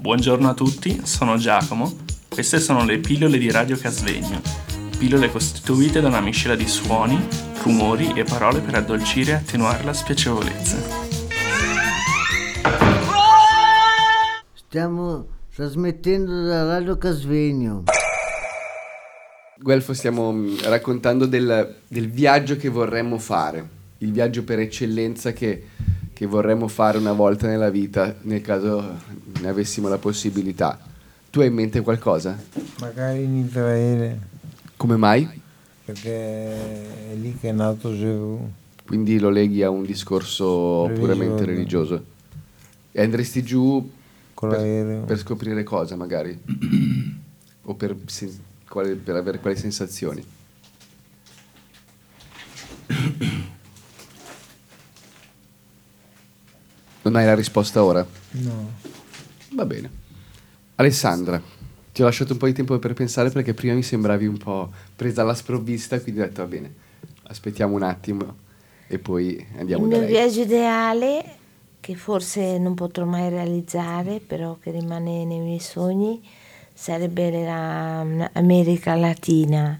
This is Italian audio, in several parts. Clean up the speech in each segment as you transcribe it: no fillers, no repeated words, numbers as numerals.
Buongiorno a tutti, sono Giacomo. Queste sono le pillole di Radio Casvegno. Pillole costituite da una miscela di suoni, rumori e parole per addolcire e attenuare la spiacevolezza. Stiamo trasmettendo da Radio Casvegno. Guelfo, stiamo raccontando del viaggio che vorremmo fare, il viaggio per eccellenza che vorremmo fare una volta nella vita, nel caso ne avessimo la possibilità. Tu hai in mente qualcosa? Magari in Israele, Come mai? perché è lì che è nato Gesù. Quindi lo leghi a un discorso Religioso. puramente religioso. E andresti giù Con l'aereo. per scoprire cosa, magari? O per avere quali sensazioni? Non hai la risposta ora? No. Va bene. Alessandra, ti ho lasciato un po' di tempo per pensare perché prima mi sembravi un po' presa alla sprovvista, quindi ho detto va bene, aspettiamo un attimo e poi andiamo Il da mio lei. viaggio ideale, che forse non potrò mai realizzare, però che rimane nei miei sogni, sarebbe l'America Latina,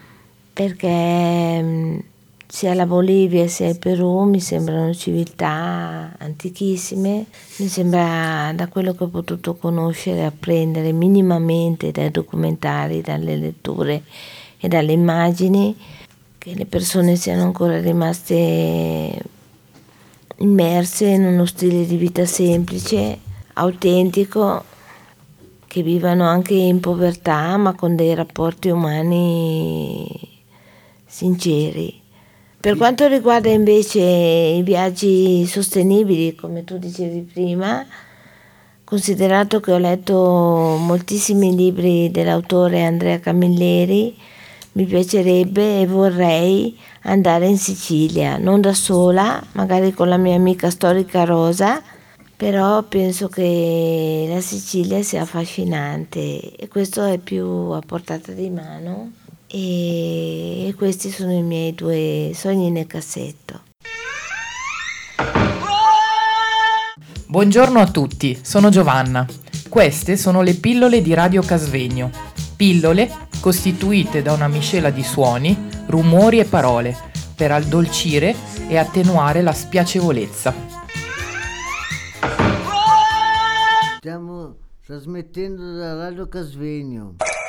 perché sia la Bolivia sia il Perù mi sembrano civiltà antichissime. Mi sembra, da quello che ho potuto conoscere e apprendere minimamente dai documentari, dalle letture e dalle immagini, che le persone siano ancora rimaste immerse in uno stile di vita semplice, autentico, che vivano anche in povertà ma con dei rapporti umani sinceri. Per quanto riguarda invece i viaggi sostenibili, come tu dicevi prima, considerato che ho letto moltissimi libri dell'autore Andrea Camilleri, mi piacerebbe e vorrei andare in Sicilia, non da sola, magari con la mia amica storica Rosa, però penso che la Sicilia sia affascinante e questo è più a portata di mano e questi sono i miei 2 sogni nel cassetto. Buongiorno a tutti, sono Giovanna. Queste sono le pillole di Radio Casvegno. Pillole costituite da una miscela di suoni, rumori e parole per addolcire e attenuare la spiacevolezza. Stiamo trasmettendo da Radio Casvegno.